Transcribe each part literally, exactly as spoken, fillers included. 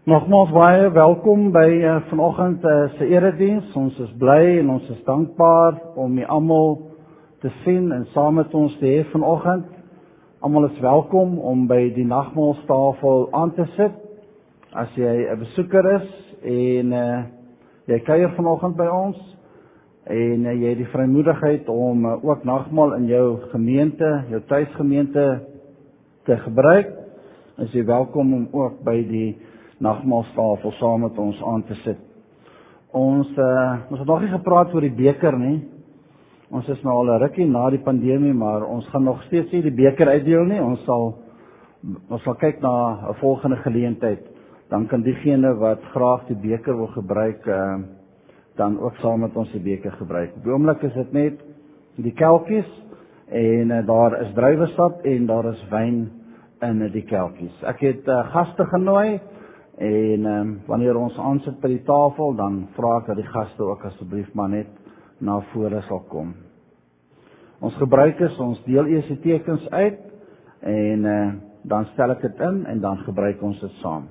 Nogmaals baie welkom by uh, vanoggend uh, se erediens. Ons is bly en ons is dankbaar om u almal te sien en saam met ons te hê vanoggend. Almal is welkom om by die nagmaaltafel aan te sit. As jy 'n besoeker is en uh, jy kuier vanoggend by ons en uh, jy het die vrymoedigheid om uh, ook nagmaal in jou gemeente, jou tuisgemeente te gebruik, is jy welkom om ook by die nagmaaltafel saam met ons aan te sit. Ons, uh, ons het nog nie gepraat oor die beker nie. Ons is nou al 'n rukkie na die pandemie, maar ons gaan nog steeds nie die beker uitdeel nie. Ons sal, ons sal kyk na 'n volgende geleentheid. Dan kan diegene wat graag die beker wil gebruik, uh, dan ook saam met ons die beker gebruik. Op die oomblik is dit net die kelkies en uh, daar is druiwesap en daar is wyn in uh, die kelkies. Ek het uh, gaste genooi. En um, wanneer ons aansit by die tafel, dan vra ek dat die gaste ook asseblief maar net na vore sal kom. Ons gebruik is, ons deel eers die tekens uit, en uh, dan stel ek dit in, en dan gebruik ons dit saam.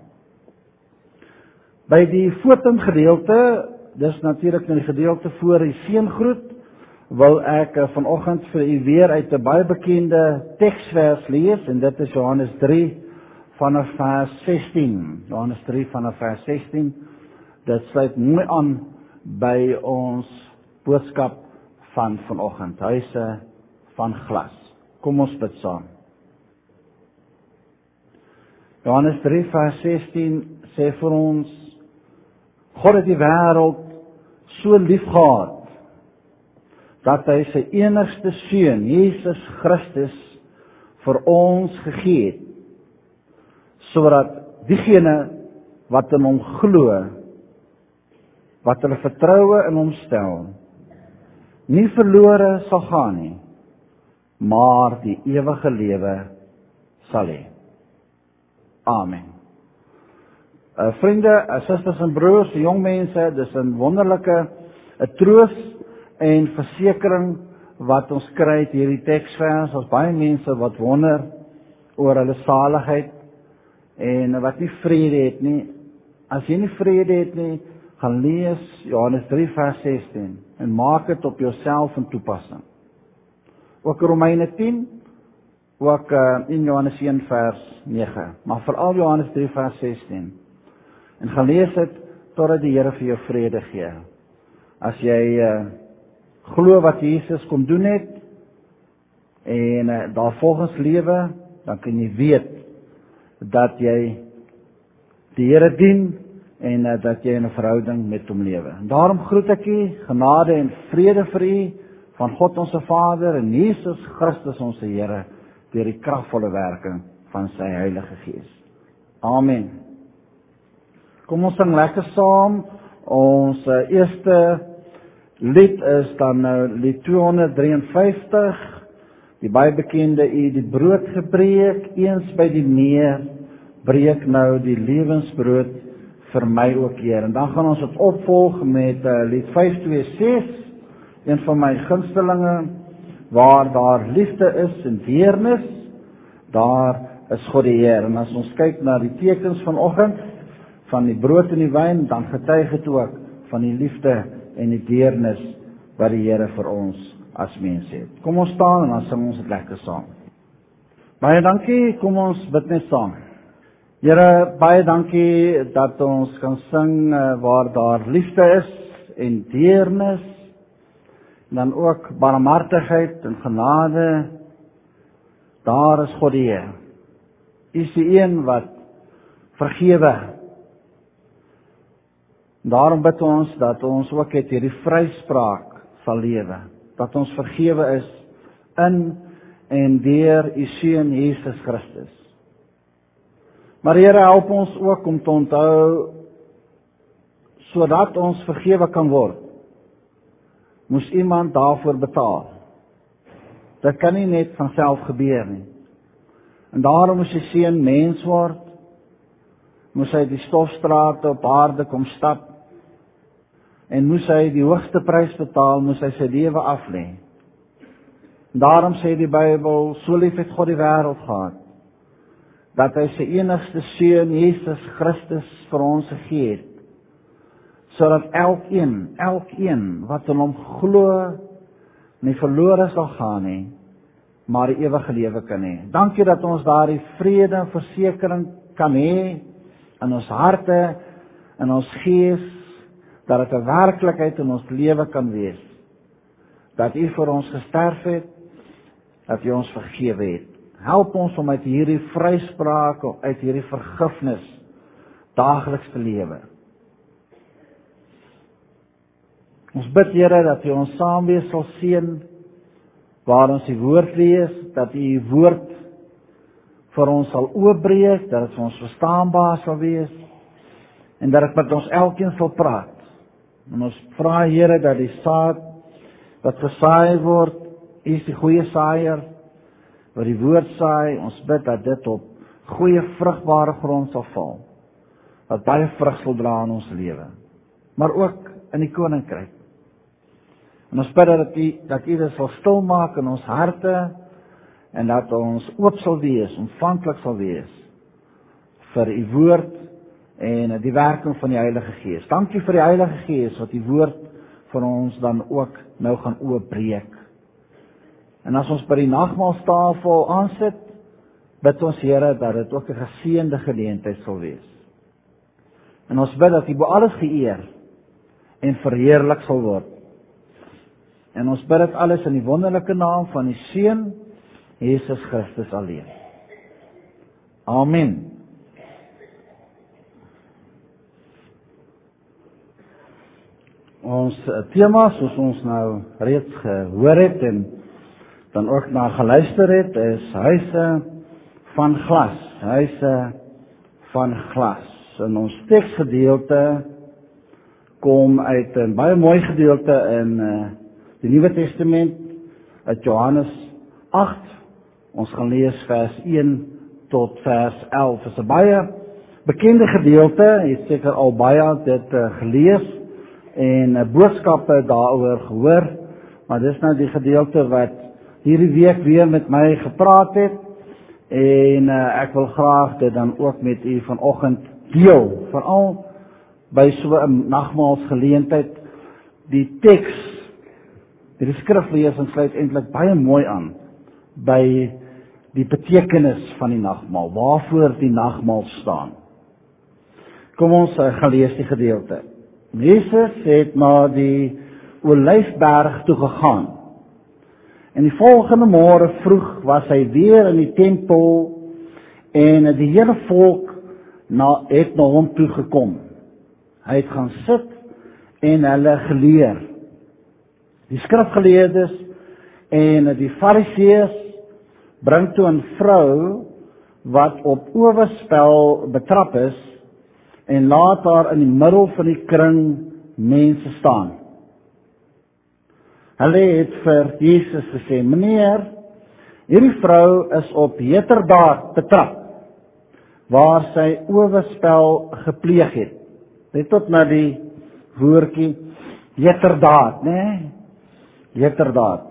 By die fotum gedeelte, dis natuurlik in die gedeelte voor die seëngroet, wil ek uh, vanoggend vir u weer uit 'n baie bekende teksvers lees, en dit is Johannes drie, vanaf vers sestien, Johannes drie vanaf vers sestien, dit sluit mooi aan by ons boodskap van vanoggend, huise van glas. Kom ons bid saam. Johannes drie vers sestien sê vir ons, God het die wêreld so lief gehad, dat hy sy enigste seun, Jesus Christus, vir ons gegee het, sodat diegene wat in hom glo, wat hulle vertroue in hom stel, nie verlore sal gaan nie, maar die ewige lewe sal hê. Amen. Uh, vriende, uh, susters en broers, jong mense, dis 'n wonderlike 'n troos en versekering wat ons kry uit hierdie teksvers. Ons baie mense wat wonder oor hulle saligheid, en wat nie vrede het nie. As jy nie vrede het nie, gaan lees Johannes drie vers sestien en maak dit op jouself in toepassing. Ook Romeine tien, ook uh, in Johannes een vers nege, maar veral Johannes drie vers sestien. En gaan lees dit totdat die Here vir jou vrede gee. As jy uh, glo wat Jesus kom doen het en uh, daarvolgens lewe, dan kan jy weet dat jy die Here dien en uh, dat jy in 'n verhouding met hom lewe. En daarom groet ek u, genade en vrede vir u van God ons Vader en Jesus Christus ons Here deur die kragvolle werking van sy Heilige Gees. Amen. Kom ons sing lekker saam. Ons uh, eerste lied is dan nou lied tweehonderd drieënvyftig. Die baie bekende u die brood gebreek, eens by die meer, breek nou die lewensbrood vir my ook Heer. En dan gaan ons dit opvolg met uh, lied vyf twee ses, een van my gunstelinge, waar daar liefde is en deernis, daar is God die Heer. En as ons kyk na die tekens vanoggend, van die brood en die wyn, dan getuig het ook van die liefde en die deernis wat die Here vir ons as mens het. Kom ons staan en dan sing ons dit lekker saam. Baie dankie, kom ons bid net saam. Here, baie dankie dat ons kan sing uh, waar daar liefde is en deernis, en dan ook barmhartigheid en genade, daar is God die Heer. U is die een wat vergewe. Daarom bid ons dat ons ook het hierdie vryspraak sal lewe, dat ons vergewe is in en deur u Seun Jesus Christus. Maar Here, help ons ook om te onthou, sodat ons vergewe kan word, moes iemand daarvoor betaal. Dit kan nie net van self gebeur nie. En daarom moes die Seun mens word, moes hy die stofstrate op aarde kom stap, en moes hy die hoogste prys betaal, moes hy sy lewe aflê. Daarom sê die Bybel, so lief het God die wêreld gehad, dat hy sy enigste seun Jesus Christus vir ons gegee het, sodat elkeen, elkeen wat in hom glo, nie verlore sal gaan nie, maar die ewige lewe kan hê. Dankie dat ons daardie vrede en versekering kan hê in ons harte, in ons gees, dat dit 'n werklikheid in ons lewe kan wees. Dat U vir ons gesterf het, dat U ons vergewe het. Help ons om uit hierdie vryspraak, uit hierdie vergifnis, daagliks te lewe. Ons bid, Here, dat U ons saam weer sal seën, waar ons die woord lees, dat U die woord vir ons sal oopbreek, dat dit vir ons verstaanbaar sal wees, en dat dit met ons elkeen sal praat. En ons vra, Here, dat die saad wat gesaai word, U is die goeie saaier, wat die woord saai, ons bid dat dit op goeie vrugbare grond sal val, wat baie vrug sal dra in ons lewe, maar ook in die koninkryk. En ons bid dat U dat U dit sal stil maak in ons harte, en dat ons oop sal wees, ontvanklik sal wees, vir U woord, en die werking van die Heilige Gees. Dankie vir die Heilige Gees, wat die woord vir ons dan ook nou gaan oopbreek. En as ons by die nagmaalstafel aansit, bid ons, Here, dat dit ook 'n geseënde geleentheid sal wees. En ons bid dat U bo alles geëer en verheerlik sal word. En ons bid dit alles in die wonderlike naam van die Seun, Jesus Christus alleen. Amen. Ons tema, soos ons nou reeds gehoor het en dan ook na geluister het, is huise van glas. Huise van glas. En ons teksgedeelte kom uit 'n baie mooi gedeelte in uh, die Nuwe Testament, uit Johannes agt. Ons gaan lees vers een tot vers elf. Dit is 'n baie bekende gedeelte, jy het seker al baie dit uh, gelees en uh, boodskappe daaroor gehoor, maar dis nou die gedeelte wat hierdie week weer met my gepraat het, en uh, ek wil graag dit dan ook met u vanoggend deel, veral by so 'n nagmaalsgeleentheid. Die teks, die skriflesing sluit eintlik baie mooi aan by die betekenis van die nagmaal, waarvoor die nagmaal staan. Kom ons uh, gaan lees die gedeelte. Jesus het na die Olyfberg toe gegaan. En die volgende môre vroeg was hy weer in die tempel, en die hele volk na, het na hom toe gekom. Hy het gaan sit en hulle geleer. Die skrifgeleerdes en die fariseërs bring toe 'n vrou wat op oorspel betrap is, en laat haar in die middel van die kring mense staan. Hulle het vir Jesus gesê: "Meneer, hierdie vrou is op heterdaad betrap, waar sy oorspel gepleeg het." Let op na die woordjie heterdaad, né? Nee? Heterdaad.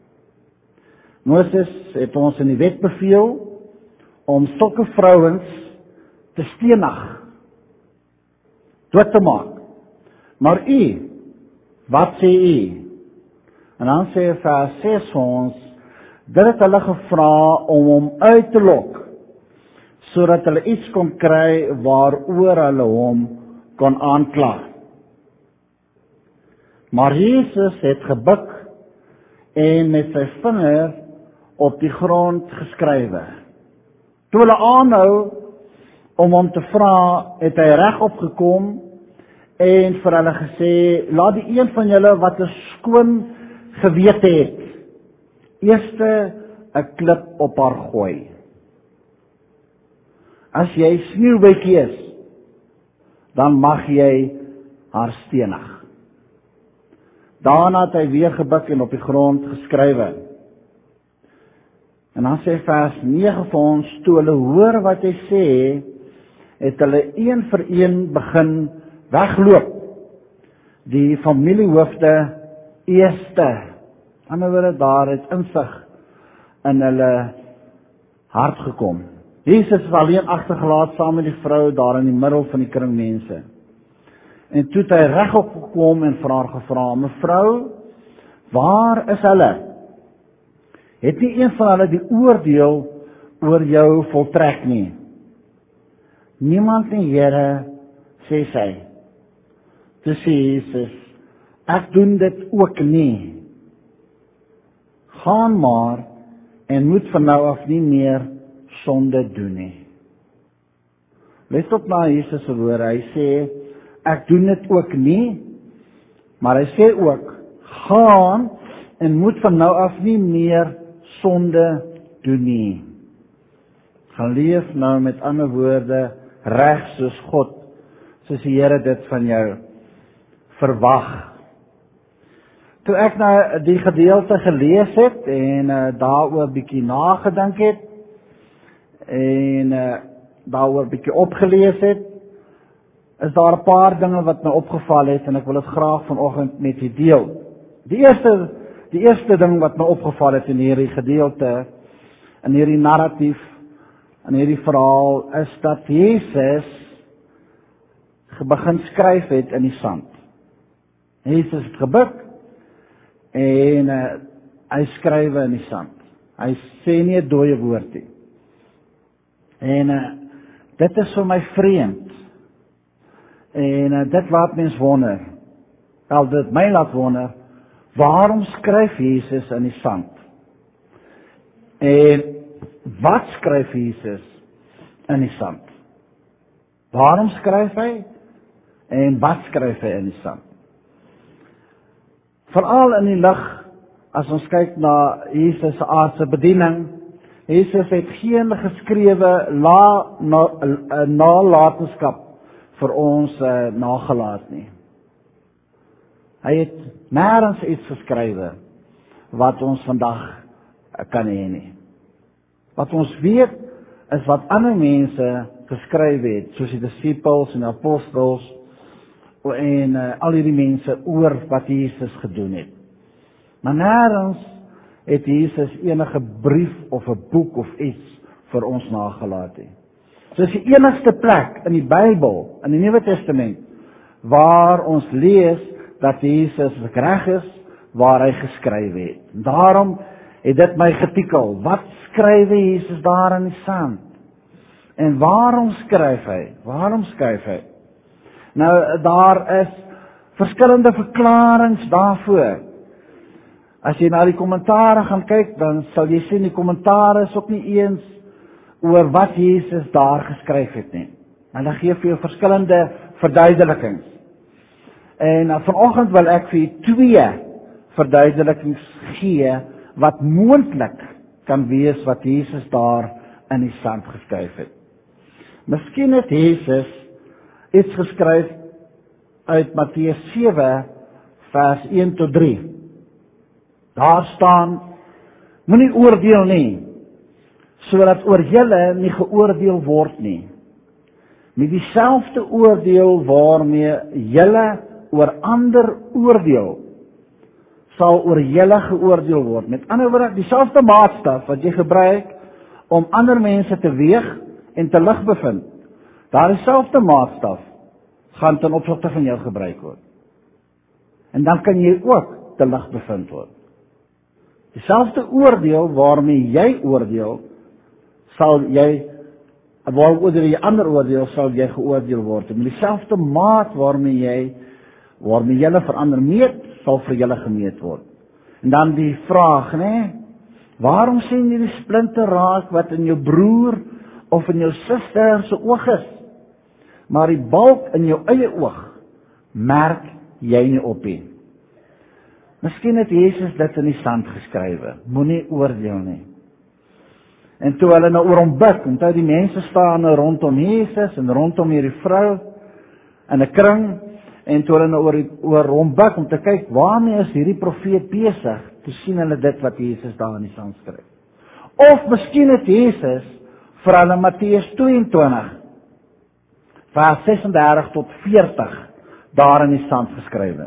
Moses het ons in die wet beveel om sulke vrouens te stenig, dood te maak. Maar u, wat sê u? En dan sê vers ses vir ons, dit het hulle gevra om hom uit te lok, sodat hulle iets kon kry waaroor hulle hom kon aankla. Maar Jesus het gebuk en met sy vinger op die grond geskrywe. Toe hulle aanhou om hom te vra, het hy regop gekom en vir hulle gesê: "Laat die een van julle wat 'n skoon gewete het, eerste 'n klip op haar gooi. As jy sneeuwbytjie is, dan mag jy haar stenig." Daarna het hy weer gebuk en op die grond geskrywe. En dan sê vers nege vir ons, toe hulle hoor wat hy sê, het hulle een vir een begin wegloop. Die familiehoofde eerste. Ander woorde, daar het insig in hulle hart gekom. Jesus is alleen agtergelaat saam met die vrou daar in die middel van die kring mense. En toe het hy regop gekom en vir haar gevra, mevrou, waar is hulle? Het nie een van hulle die oordeel oor jou voltrek nie? Niemand nie, Here, sê sy. Toe sê Jesus, ek doen dit ook nie. Gaan maar en moet van nou af nie meer sonde doen nie. Let op na Jesus se woorde, hy sê, ek doen dit ook nie, maar hy sê ook, gaan en moet van nou af nie meer sonde doen nie. Gaan leef nou met ander woorde reg soos God, soos die Here dit van jou verwag. Toe ek nou die gedeelte gelees het en uh, daaroor bietjie nagedink het en uh, daaroor bietjie opgelees het, is daar 'n paar dinge wat my opgeval het en ek wil dit graag vanoggend met u deel. Die eerste die eerste ding wat my opgeval het in hierdie gedeelte, in hierdie narratief, in hierdie verhaal, is dat Jesus begin skryf het in die sand. Jesus het gebuk en uh, hy skryf in die sand. Hy sê nie 'n dooie woord nie. En uh, dit is vir my vreemd. En uh, dit laat mens wonder. Wel, dit my laat wonder, waarom skryf Jesus in die sand? En wat skryf Jesus in die sand? Waarom skryf hy? En wat skryf hy in die sand? Veral in die lig, as ons kyk na Jesus se aardse bediening, Jesus het geen geskrewe la, na, na, nalatenskap vir ons uh, nagelaat nie. Hy het nêrens iets geskrywe wat ons vandag uh, kan hê nie. Wat ons weet is wat ander mense geskryf het, soos die disippels en die apostels en uh, al hierdie mense oor wat Jesus gedoen het. Maar nêrens het Jesus enige brief of 'n boek of iets vir ons nagelaat nie. So is die enigste plek in die Bybel, in die Nuwe Testament, waar ons lees dat Jesus reg is, waar hy geskryf het. Daarom het dit my getikel, wat skryf Jesus daar in die sand? En waarom skryf hy? Waarom skryf hy? Nou, daar is verskillende verklaringe daarvoor. As jy na die kommentare gaan kyk, dan sal jy sien die kommentare is ook nie eens oor wat Jesus daar geskryf het nie. En dan gee vir jou verskillende verduidelikings. En uh, vanoggend wil ek vir u twee verduidelikings gee wat moontlik kan wees wat Jesus daar in die sand geskryf het. Miskien het Jesus iets geskryf uit Matteus sewe vers een tot drie. Daar staan, moenie oordeel nie, sodat oor julle nie geoordeel word nie. Met dieselfde oordeel waarmee julle oor ander oordeel, sal oor julle geoordeel word. Met ander woorde, dieselfde maatstaf wat jy gebruik om ander mense te weeg en te lig bevind, daar dieselfde maatstaf gaan ten opsigte van jou gebruik word. En dan kan jy ook te lig bevind word. Dieselfde oordeel waarmee jy oordeel, sal jy, waaroor jy ander oordeel, sal jy geoordeel word. En met dieselfde maat waarmee jy, waarmee jylle vir ander meet, sal vir jylle gemeet word. En dan die vraag, nee, waarom sien jy die splinte raak wat in jou broer of in jou suster se oog is, maar die balk in jou eie oog merk jy nie op nie? Miskien het Jesus dit in die sand geskrywe, moenie oordeel nie. En toe hulle nou oor hom bid, en toe die mense staan nou rondom Jesus en rondom hierdie vrou in 'n kring, en toe hulle nou oor, oor hom bid om te kyk waarmee is hierdie profeet besig, toe sien hulle dit wat Jesus daar in die sand skryf. Of miskien het Jesus vir hulle Matteus tweeëntwintig vers ses en dertig tot veertig daar in die sand geskrywe.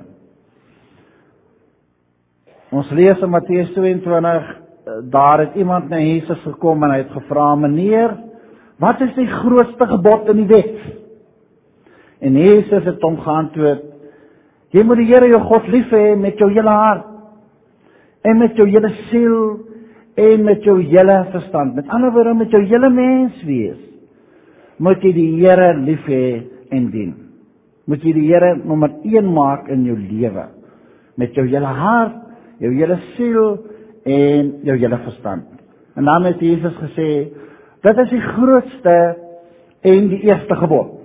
Ons lees in Matteus tweeëntwintig, daar het iemand na Jesus gekom en hy het gevra, meneer, Wat is die grootste gebod in die wet? En Jesus het hom geantwoord, jy moet die Here jou God lief hê met jou hele hart, en met jou hele siel, en met jou hele verstand. Met ander woorde, met jou hele mens wees, moet jy die Here lief hê en dien. Moet jy die Here nommer een maak in jou lewe. Met jou hele hart, jou hele siel, en jou hele verstand. En dan het Jesus gesê, dit is die grootste en die eerste gebod.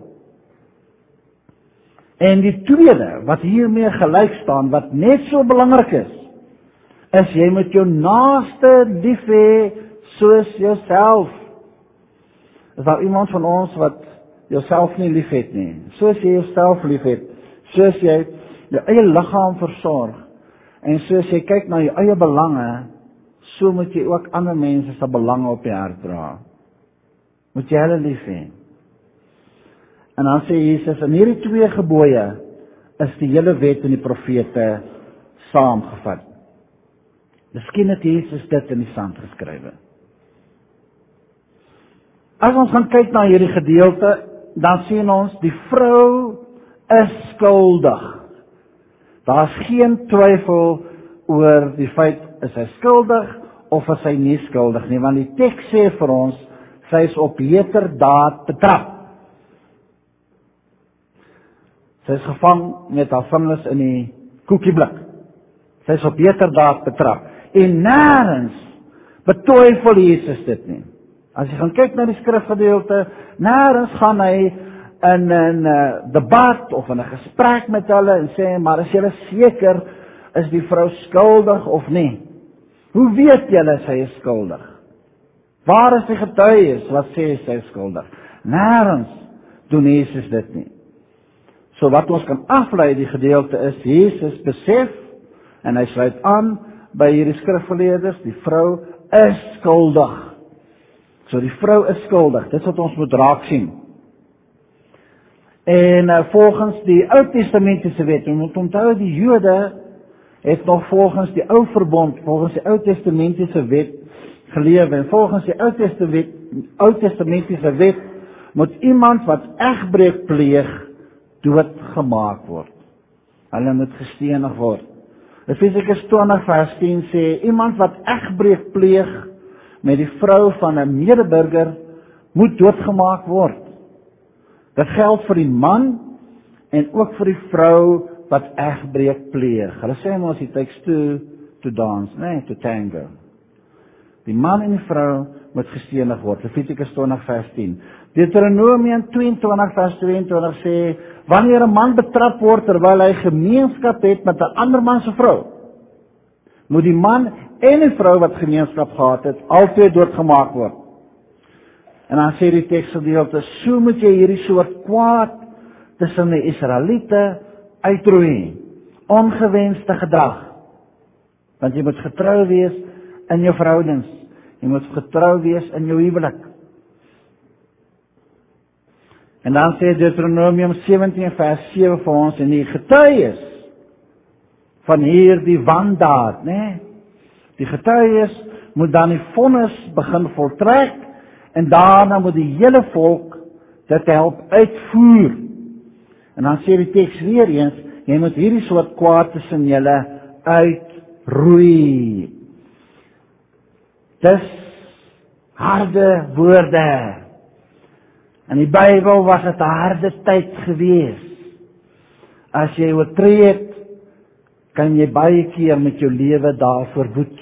En die tweede, wat hiermee gelyk staan, wat net so belangrik is, is jy moet jou naaste lief hê soos jouself. Is daar iemand van ons wat jouself nie lief het nie? Soos jy jouself lief het, soos jy jou eie liggaam versorg, en soos jy kyk na jou eie belange, so moet jy ook ander mense se belange op die hart dra. Moet jy hulle lief hê. En dan sê Jesus, in hierdie twee gebooie is die hele wet en die profete saamgevat. Miskien het Jesus dit in die sand geskrywe. As ons gaan kyk na hierdie gedeelte, dan sien ons, die vrou is skuldig. Daar is geen twyfel oor die feit, is hy skuldig of is hy nie skuldig nie, want die teks sê vir ons, sy is op heterdaad betrap. Sy is gevang met haar vingers in die koekieblik. Sy is op heterdaad betrap. En nêrens betwyfel Jesus dit nie. As jy gaan kyk na die skrifgedeelte, nêrens gaan hy in 'n uh, debat of in 'n gesprek met hulle en sê, maar is julle seker, is die vrou skuldig of nie? Hoe weet julle sy is skuldig? Waar is die getuies wat sê sy is skuldig? Nêrens doen Jesus dit nie. So wat ons kan aflei die gedeelte is, Jesus besef, en hy sluit aan by hierdie skrifgeleerdes, die vrou is skuldig. So die vrou is skuldig, dit is wat ons moet raak sien. En uh, volgens die Ou Testamentiese wet, en moet onthou die Jode het nog volgens die Ou Verbond, volgens die Ou Testamentiese wet gelewe, en volgens die Ou Testament, Ou Testamentiese wet moet iemand wat egbreek pleeg doodgemaak word. Hulle moet gestenig word. Efesiërs twintig vers tien sê, iemand wat egbreek pleeg met die vrou van 'n medeburger moet doodgemaak word. Dit geld vir die man en ook vir die vrou wat egbreek pleeg. Hulle sê mos it takes two to dance, nee, to tango. Die man en die vrou moet gestenig word. Efesiërs twintig vers tien. Deuteronomium twee en twintig vers twee en twintig sê, wanneer 'n man betrap word terwyl hy gemeenskap het met 'n ander man se vrou, moet die man en die vrou wat gemeenskap gehad het, albei doodgemaak word. En dan sê die teksgedeelte, so moet jy hierdie soort kwaad tussen die Israeliete uitroei. Ongewenste gedrag. Want jy moet getrou wees in jou verhoudings. Jy moet getrou wees in jou huwelik. En dan sê Deuteronomium sewentien vers sewe vir ons, en die getuies van hierdie wandaad, né? Die getuies moet dan die vonnis begin voltrek, en daarna moet die hele volk dit help uitvoer. En dan sê die teks weer eens, jy moet hierdie soort kwaad tussen julle uitroei. Dis harde woorde. In die Bybel was dit 'n harde tyd gewees. As jy oortree het, kan jy baie keer met jou lewe daarvoor boet.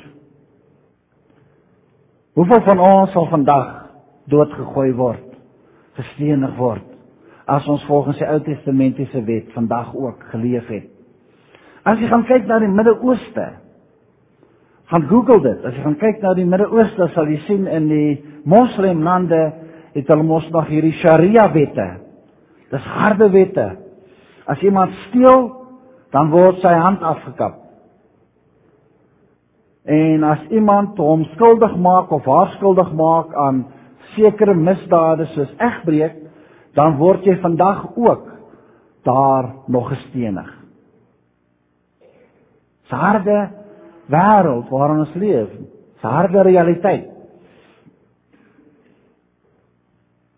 Hoeveel van ons sal vandag doodgegooi word, gestenig word, as ons volgens die Ou Testamentiese wet vandag ook geleef het? As jy gaan kyk na die Midde-Ooste, gaan Google dit, as jy gaan kyk na die Midde-Ooste, sal jy sien in die moslimlande, het hulle mos nog hierdie Sharia-wette. Dis harde wette. As iemand steel, dan word sy hand afgekap. En as iemand hom skuldig maak of haar skuldig maak aan sekere misdade soos egbreek, dan word jy vandag ook daar nog gestenig. Dis 'n harde wêreld waarin ons leef. Dis 'n harde realiteit.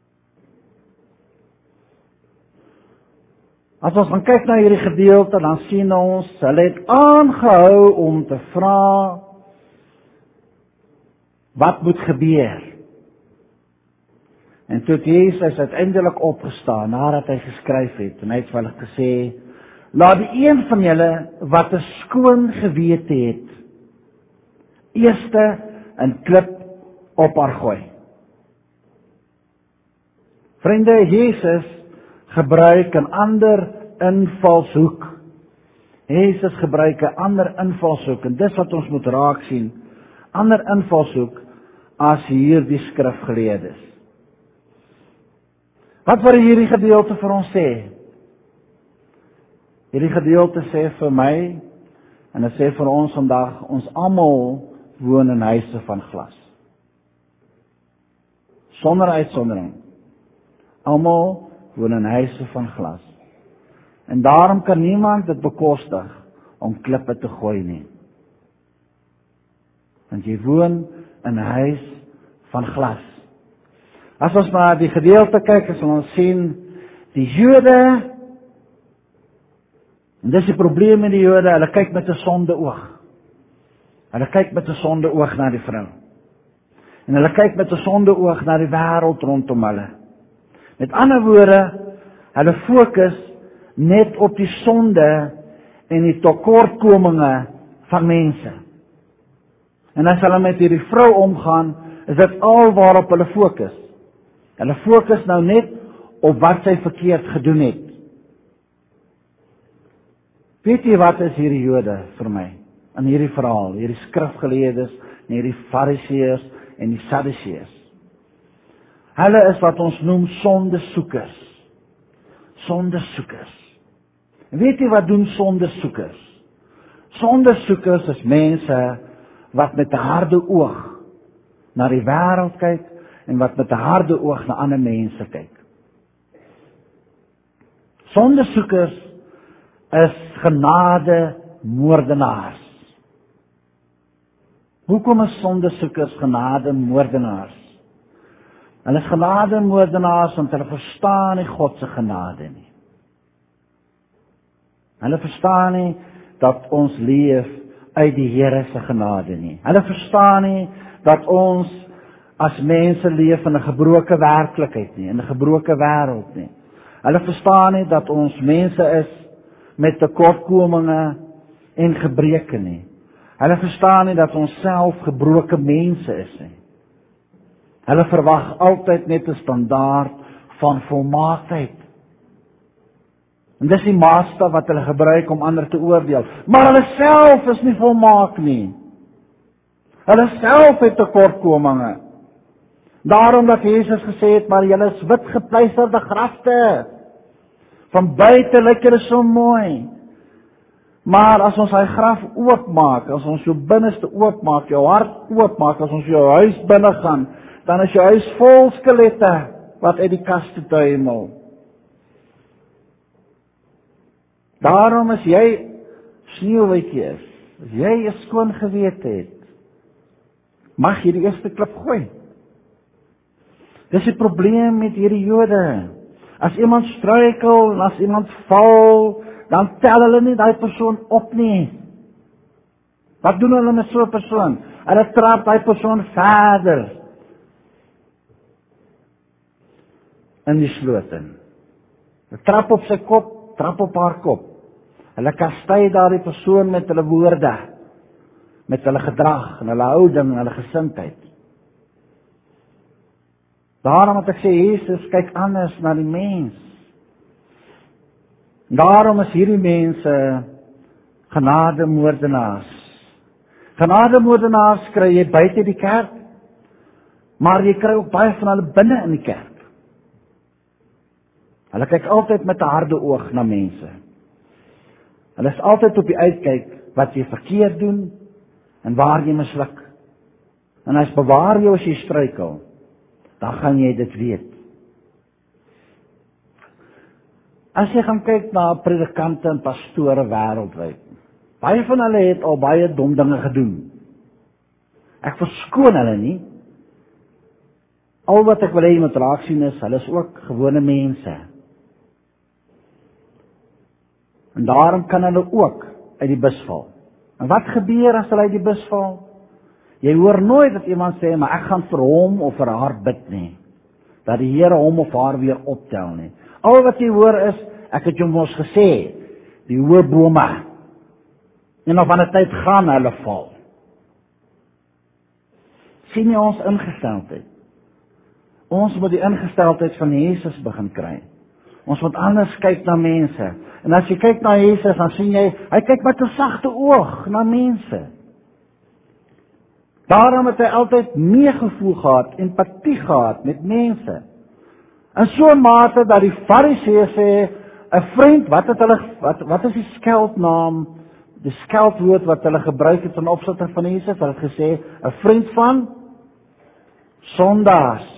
As ons gaan kyk na hierdie gedeelte, dan sien ons, hulle het aangehou om te vra, wat moet gebeur? En toe het Jesus uiteindelik opgestaan, nadat hy geskryf het, en hy het vir hulle gesê, laat die een van julle, wat 'n skoon gewete het, eerste 'n klip op haar gooi. Vriende, Jesus gebruik 'n ander invalshoek. Jesus gebruik 'n ander invalshoek, en dis wat ons moet raak sien, ander invalshoek as hierdie skrifgeleerdes. Wat wil hierdie gedeelte vir ons sê? Hierdie gedeelte sê vir my, en dit sê vir ons vandag, ons almal woon in huise van glas. Sonder uitsondering. Almal woon in huise van glas. En daarom kan niemand dit bekostig om klippe te gooi nie. Want jy woon in 'n huis van glas. As ons na die gedeelte kyk, as ons sien, die Jode, en dis die probleem met die Jode, hulle kyk met 'n sonde oog. Hulle kyk met 'n sonde oog na die vrou. En hulle kyk met 'n sonde oog na die wêreld rondom hulle. Met ander woorde, hulle fokus net op die sonde en die tekortkominge van mense. En as hulle met hierdie vrou omgaan, is dit al waarop hulle fokus. Hulle fokus nou net op wat sy verkeerd gedoen het. Weet jy wat is hierdie Jode vir my? In hierdie verhaal, hierdie skrifgeleerdes, en hierdie fariseërs en die sadduseërs. Hulle is wat ons noem sondesoekers. Sondesoekers. En weet jy wat doen sondesoekers? Sondesoekers is mense wat met 'n harde oog na die wêreld kyk en wat met 'n harde oog na ander mense kyk. Sondesoekers is genade moordenaars. Hoekom is sondesoekers genade moordenaars? Hulle is genade moordenaars want hulle verstaan nie God se genade nie. Hulle verstaan nie dat ons leef uit die Here se genade nie. Hulle verstaan nie dat ons as mense leef in 'n gebroke werklikheid nie, in 'n gebroke wêreld nie. Hulle verstaan nie dat ons mense is met tekortkominge en gebreke nie. Hulle verstaan nie dat ons self gebroke mense is nie. Hulle verwag altyd net 'n standaard van volmaaktheid. En dis die maatstaf wat hulle gebruik om ander te oordeel. Maar hulle self is nie volmaak nie. Hulle self het tekortkominge. Daarom dat Jesus gesê het, maar julle is wit gepleisterde grafte. Van buite lyk julle so mooi. Maar as ons hy graf oopmaak, as ons jou binneste oopmaak, jou hart oopmaak, as ons jou huis binne gaan, dan is jou huis vol skelette wat uit die kaste tuimel. Daarom as jy sneeuwwitjie is, as jy 'n skoon gewete het, mag jy die eerste klip gooi. Dis die probleem met hierdie Jode. As iemand struikel en as iemand val, dan tel hulle nie daai persoon op nie. Wat doen hulle met so 'n persoon? Hulle trap daai persoon verder in die sloot in. Hulle trap op sy kop, trap op haar kop. Hulle kastei daardie persoon met hulle woorde, met hulle gedrag en hulle houding en hulle gesindheid. Daarom het ek sê, Jesus kyk anders na die mens. Daarom is hierdie mense genademoordenaars. Genademoordenaars kry jy buite die kerk, maar jy kry ook baie van hulle binne in die kerk. Hulle kyk altyd met 'n harde oog na mense. Hulle is altyd op die uitkyk wat jy verkeerd doen en waar jy misluk. En as bewaar jou as jy struikel, dan gaan jy dit weet. As jy gaan kyk na predikante en pastore wêreldwyd, baie van hulle het al baie dom dinge gedoen. Ek verskoon hulle nie. Al wat ek wil hê jy moet raak sien is, hulle is ook gewone mense. En daarom kan hulle ook uit die bus val. En wat gebeur as hulle uit die bus val? Jy hoor nooit dat iemand sê, maar ek gaan vir hom of vir haar bid nie. Dat die Here hom of haar weer optel nie. Al wat jy hoor is, ek het jou mos gesê, die hoë bome. En op 'n tyd gaan hulle val. Sien jy ons ingesteldheid? Ons moet die ingesteldheid van Jesus begin kry. Ons moet anders kyk na mense. En as jy kyk na Jesus, dan sien jy, hy kyk met 'n sagte oog na mense. Daarom het hy altyd meegevoel gehad, empatie gehad met mense. In so 'n mate dat die Fariseë sê, 'n vriend, wat het hulle wat wat is die skeldnaam, die skeldwoord wat hulle gebruik het in opsigte van Jesus? Hulle het gesê, 'n vriend van sondaars.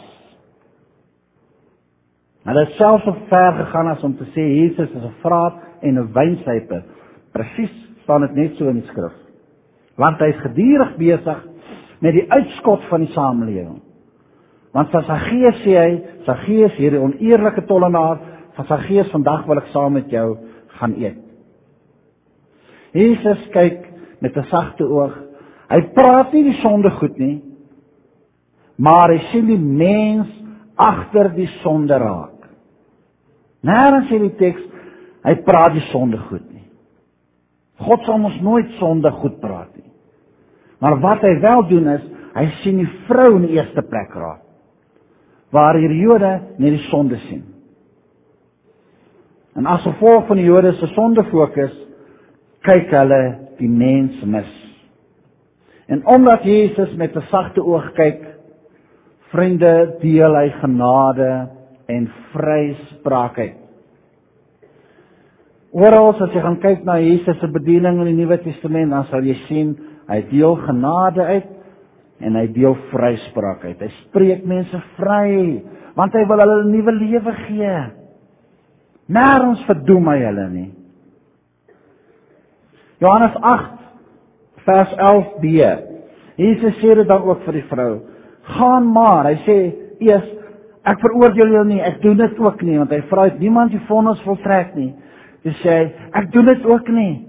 Hulle het selfs so ver gegaan as om te sê Jesus is 'n vraat en 'n wynsuiper. Presies staan dit net so in die skrif. Want hy is gedurig besig met die uitskot van die samelewing. Want van Saggeus sê hy, Saggeus, hierdie oneerlike tollenaar, van Saggeus, vandag wil ek saam met jou gaan eet. Jesus kyk met 'n sagte oog. Hy praat nie die sonde goed nie, maar hy sien die mens agter die sonde raak. Nêrens sê die teks, hy praat die sonde goed nie. God sal ons nooit sonde goed praat nie. Maar wat hy wel doen is, hy sien die vrou in die eerste plek raak, waar hier Jode net die sonde sien. En as gevolg van die Jode se sonde fokus, kyk hulle die mens mis. En omdat Jesus met 'n sagte oog kyk, vriende, deel hy genade en vryspraak uit. Oral as jy gaan kyk na Jesus se bediening in die Nuwe Testament, dan sal jy sien, hy deel genade uit en hy deel vryspraak uit. Hy spreek mense vry, want hy wil hulle 'n nuwe lewe gee. Nêrens verdoem hy hulle nie. Johannes agt vers elf b. Jesus sê dit dan ook vir die vrou. Gaan maar, hy sê eers, ek veroordeel jou nie, ek doen dit ook nie, want hy vra uit niemand die vonnis voltrek nie. Hy sê, ek doen dit ook nie.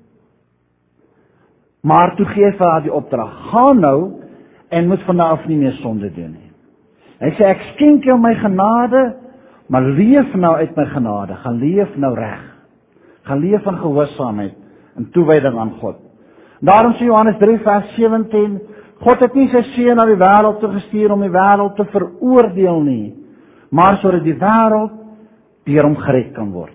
Maar toe gee hy vir haar die opdrag, gaan nou en moet van nou af nie meer sonde doen nie. Hy sê, ek skenk jou my genade, maar leef nou uit my genade, gaan leef nou reg. Gaan leef van gehoorsaamheid en toewyding aan God. Daarom sê Johannes drie vers sewentien, God het nie sy seun na die wêreld toe gestuur om die wêreld te veroordeel nie, maar sodat die wêreld deur hom gered kan word.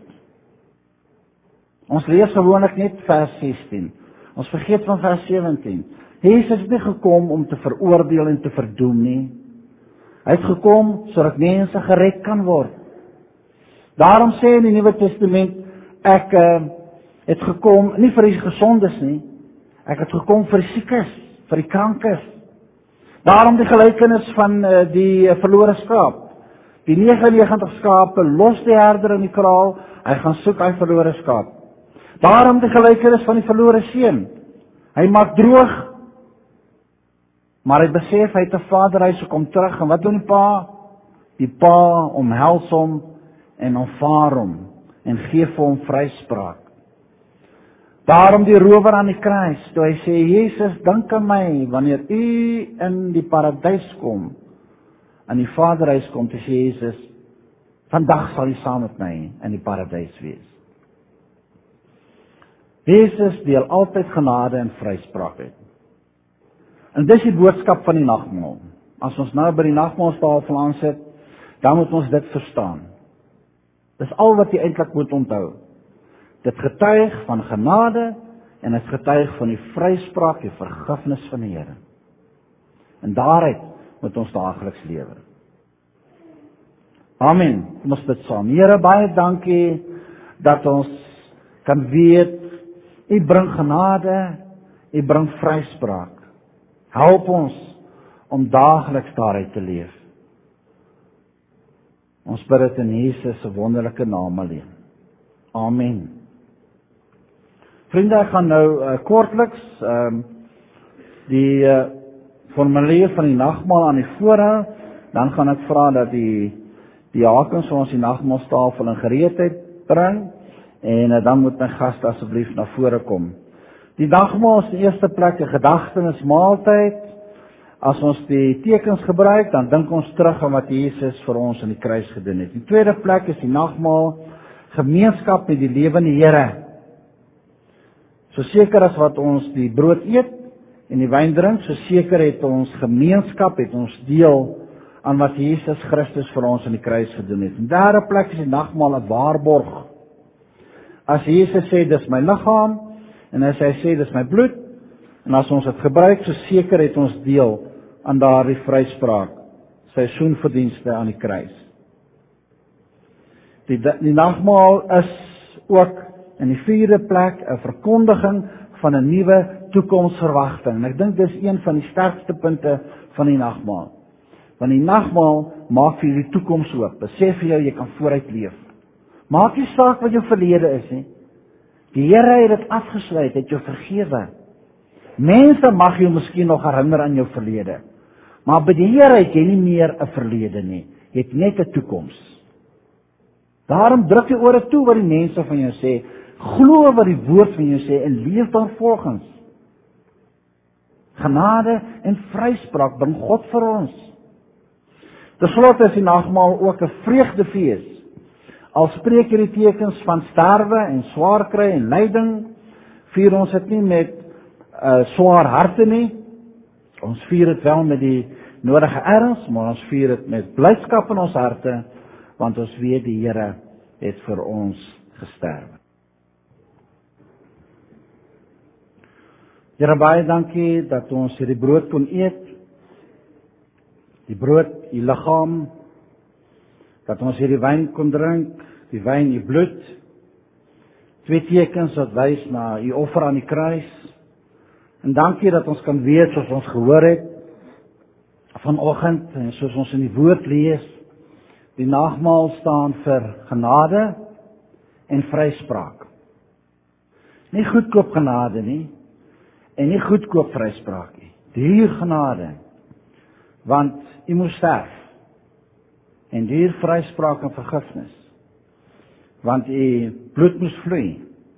Ons lees gewoonlik net vers sestien. Ons vergeet van vers sewentien. Jesus het nie gekom om te veroordeel en te verdoem nie. Hy het gekom sodat mense gered kan word. Daarom sê in die Nuwe Testament, ek uh, het gekom nie vir die gesondes nie, ek het gekom vir die siekes, vir die krankes. Daarom die gelykenis van uh, die uh, verlore skaap. Die negentig en negentig skape los die herder in die kraal, hy gaan soek hy verlore skaap. Daarom die gelykenis van die verlore seun. Hy maak droog, maar hy besef hy het 'n vader, hy se kom terug, en wat doen die pa? Die pa omhels hom en aanvaar hom en gee vir hom vryspraak. Daarom die rower aan die kruis, toe hy sê, Jesus, dink aan my, wanneer u in die paradys kom, in die vaderhuis kom, toe sê Jesus, vandag sal u saam met my in die paradys wees. Jesus deel altyd genade en vryspraak uit. En dis die boodskap van die nagmaal. As ons nou by die nagmaaltafel aansit, dan moet ons dit verstaan. Dis al wat jy eintlik moet onthou. Dit getuig van genade en dit getuig van die vryspraak, die vergifnis van die Here. En daaruit moet ons daagliks lewe. Amen. Kom ons bid saam. Here, baie dankie dat ons kan weet, u bring genade, u bring vryspraak. Help ons om daagliks daaruit te leef. Ons bid dit in Jesus se wonderlike naam alleen. Amen. Vriende, ek gaan nou uh, kortliks um, die uh, formulier van die nagmaal aan die voorhou, dan gaan ek vra dat die die diakens ons die nagmaaltafel in gereedheid bring, En uh, dan moet my gaste asseblief na vore kom. Die nagmaal is die eerste plek 'n gedagtenismaaltyd. As ons die tekens gebruik, dan dink ons terug aan wat Jesus vir ons aan die kruis gedoen het. Die tweede plek is die nagmaal gemeenskap met die lewende Here. So seker as wat ons die brood eet en die wyn drink, so seker het ons gemeenskap, het ons deel aan wat Jesus Christus vir ons aan die kruis gedoen het. In derde plek is die nagmaal 'n waarborg. As Jesus sê, dis my liggaam, en as hy sê, dis my bloed, en as ons dit gebruik, so seker het ons deel aan daardie vryspraak, sy soenverdienste aan die kruis. Die, die nagmaal is ook in die vierde plek 'n verkondiging van 'n nuwe toekomsverwagting. En ek dink dis een van die sterkste punte van die nagmaal. Want die nagmaal maak vir jou die toekoms oop. Besef vir jou, jy kan vooruit leef. Maak nie saak wat jou verlede is nie. Die Here het dit afgesluit, het jou vergewe. Mense mag jou miskien nog herinner aan jou verlede. Maar by die Here het jy nie meer 'n verlede nie. Jy het net 'n toekoms. Daarom druk jy ore toe wat die mense van jou sê. Glo wat die woord van jou sê en leef daarvolgens. Genade en vryspraak bring God vir ons. Ten slotte is die nagmaal ook 'n vreugdefees. Al spreek jy die tekens van sterwe en swaar kry en lyding, vier ons dit nie met uh, swaar harte nie. Ons vier dit wel met die nodige erns, maar ons vier dit met blydskap in ons harte, want ons weet die Here het vir ons gesterwe. Here, baie dankie dat ons hierdie brood kon eet. Die brood, die liggaam, dat ons hierdie wyn kon drink, die wyn, die bloed. Twee tekens wat wys na u offer aan die kruis. En dankie dat ons kan weet, soos ons gehoor het, vanoggend, en soos ons in die woord lees, die nagmaal staan vir genade en vryspraak. Nie goedkoop genade nie, en nie goedkoop vryspraak nie. Duur genade, want u moes sterf, en duur vryspraak en vergifnis, want u bloed moes vloei.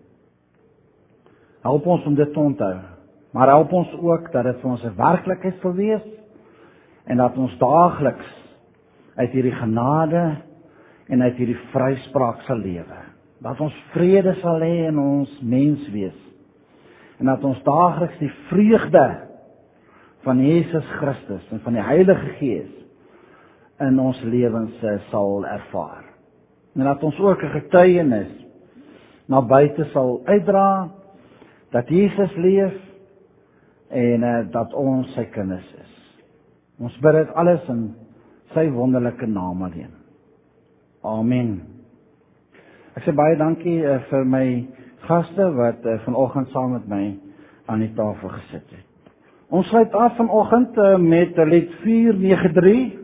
Help ons om dit te onthou, maar help ons ook dat dit vir ons 'n werklikheid sal wees, en dat ons daagliks uit hierdie genade en uit hierdie vryspraak sal lewe. Dat ons vrede sal hê in ons menswees, en dat ons daagliks die vreugde van Jesus Christus en van die Heilige Gees in ons lewens sal ervaar. En dat ons ook 'n getuienis na buite sal uitdra, dat Jesus leef en uh, dat ons sy kinders is. Ons bid dit alles in sy wonderlike naam alleen. Amen. Ek sê baie dankie uh, vir my gaste wat uh, vanoggend saam met my aan die tafel gesit het. Ons sluit af vanoggend uh, met lied vier nege drie.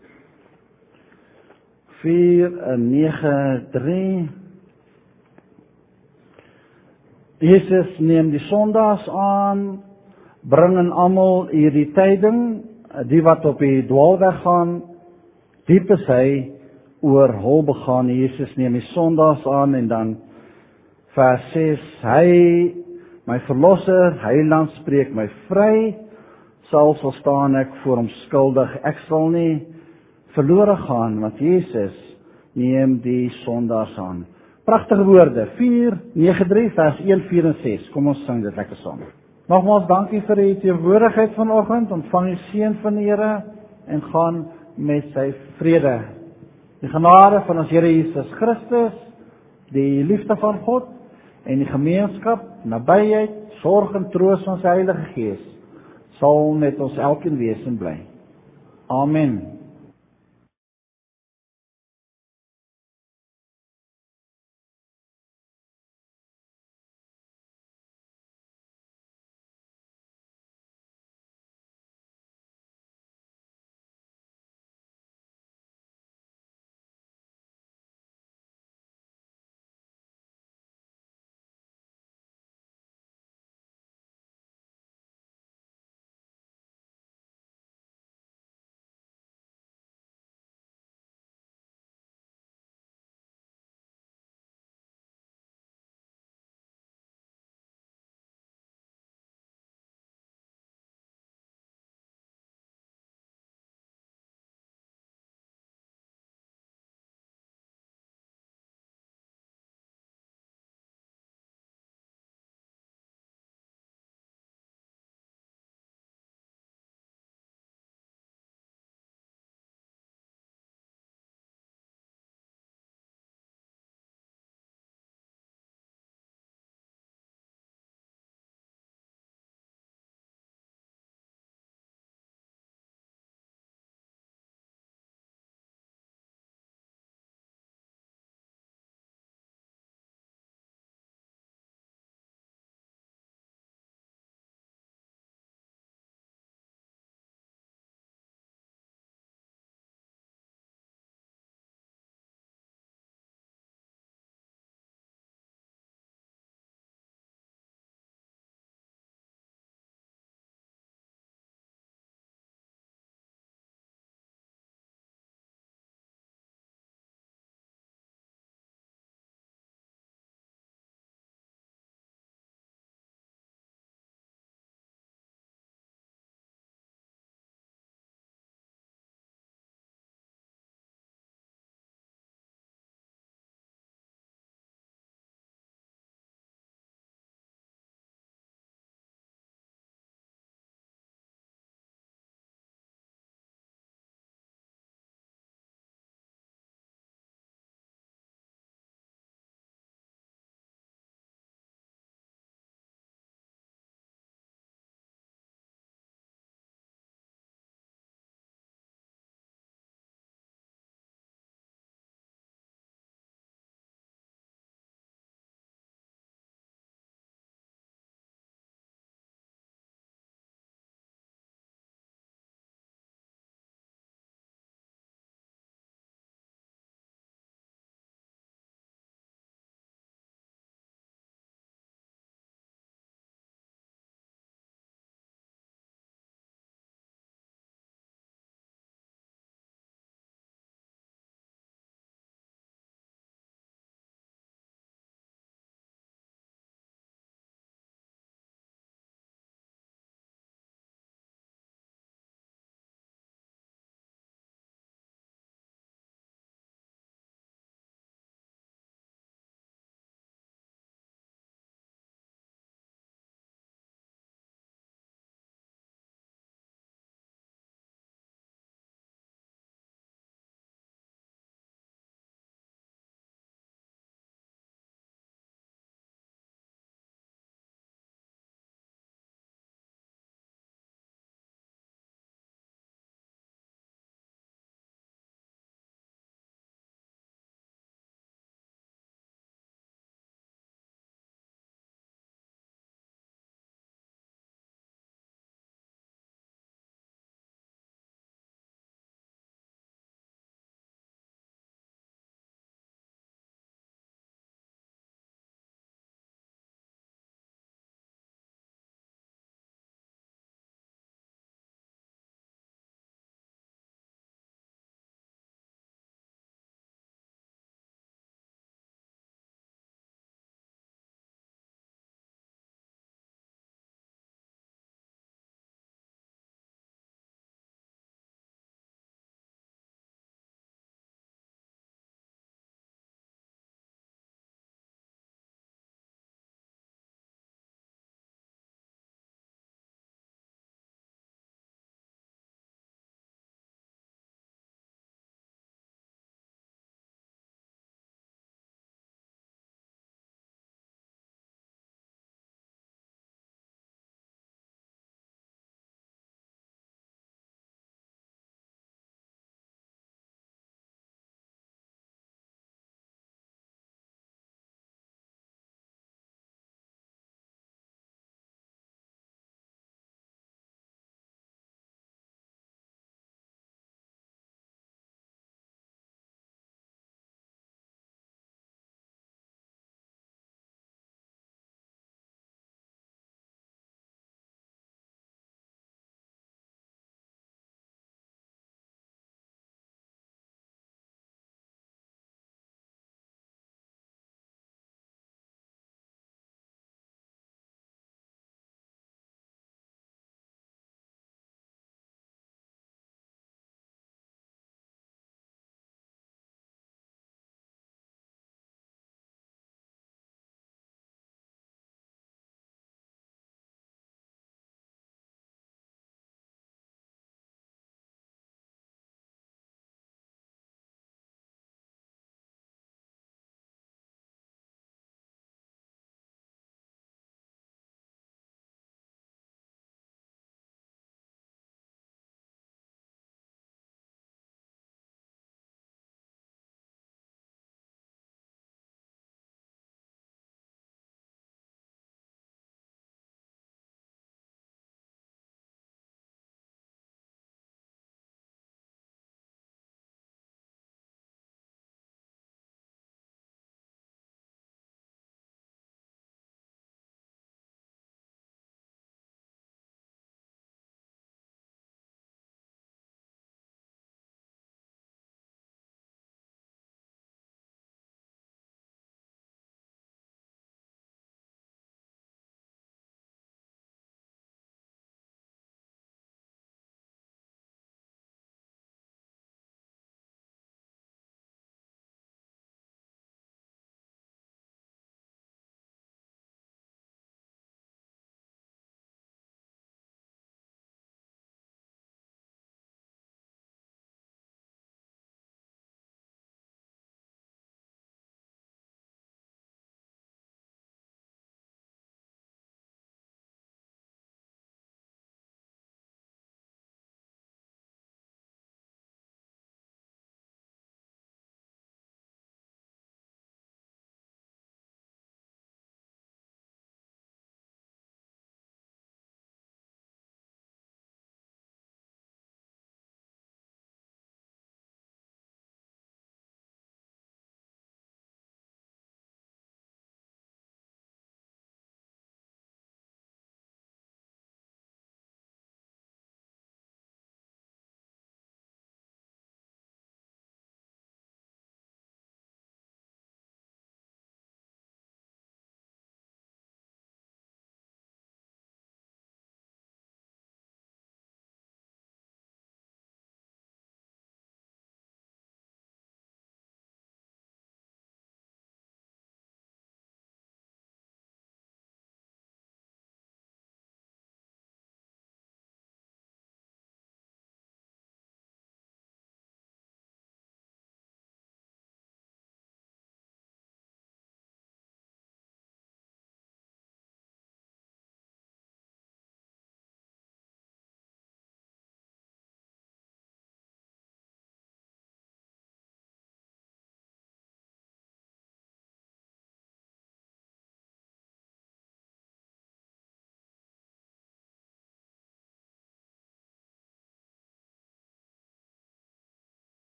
vier nege drie. Jesus neem die sondaars aan, bring in almal hierdie tyding, die wat op die dwaalweg gaan, diep is hy oor hul begaan. Jesus neem die sondaars aan, en dan vers ses, hy, my verlosser, heiland spreek my vry, sal sal staan ek voor hom skuldig, ek sal nie verlore gaan, want Jesus neem die sondaars aan. Pragtige woorde, vier nege drie, vers een, vier en ses, kom ons sing dit lekker saam. Nogmaals dankie vir die teenwoordigheid vanoggend, ontvang die seën van die Here, en gaan met sy vrede. Die genade van ons Here Jesus Christus, die liefde van God, en die gemeenskap, nabyheid, sorg en troos van sy Heilige Gees, sal met ons elkeen wees en bly. Amen.